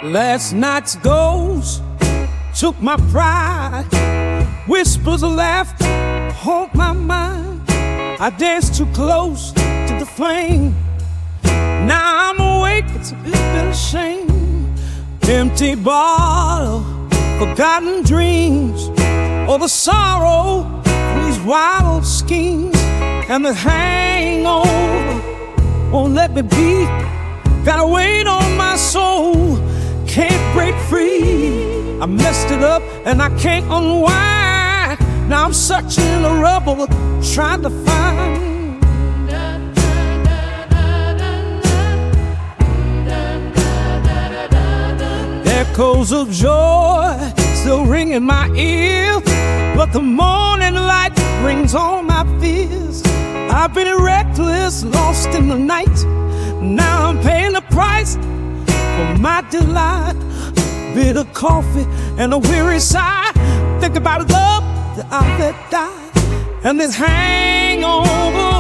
Last night's ghost took my pride. Whispers of laughter haunt my mind. I danced too close to the flame. Now I'm awake, it's a bit of shame. Empty bottle, forgotten dreams, or the sorrow of these wild schemes. And the hangover won't let me be. Got a weight on my soul, can't break free. I messed it up and I can't unwind. Now I'm searching in the rubble, trying to find echoes of joy still ring in my ear, but the morning light brings all my fears. I've been reckless, lost in the night. Now I'm paying the price for my delight. Bitter coffee and a weary sigh. Think about love that I let die. And this hangover,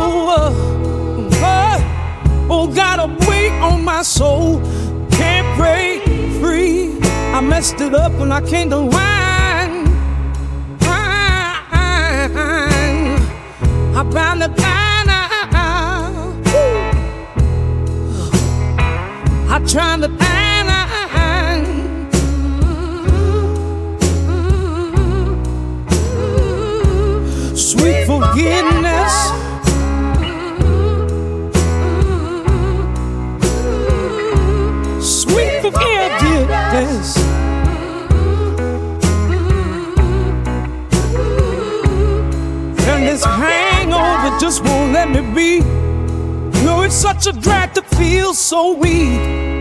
oh, got a weight on my soul, can't break free. I messed it up and I can't unwind. I'm bound to die now. I'm trying to die. Sweet forgiveness, sweet forgiveness. And this hangover just won't let me be. No, it's such a drag to feel so weak.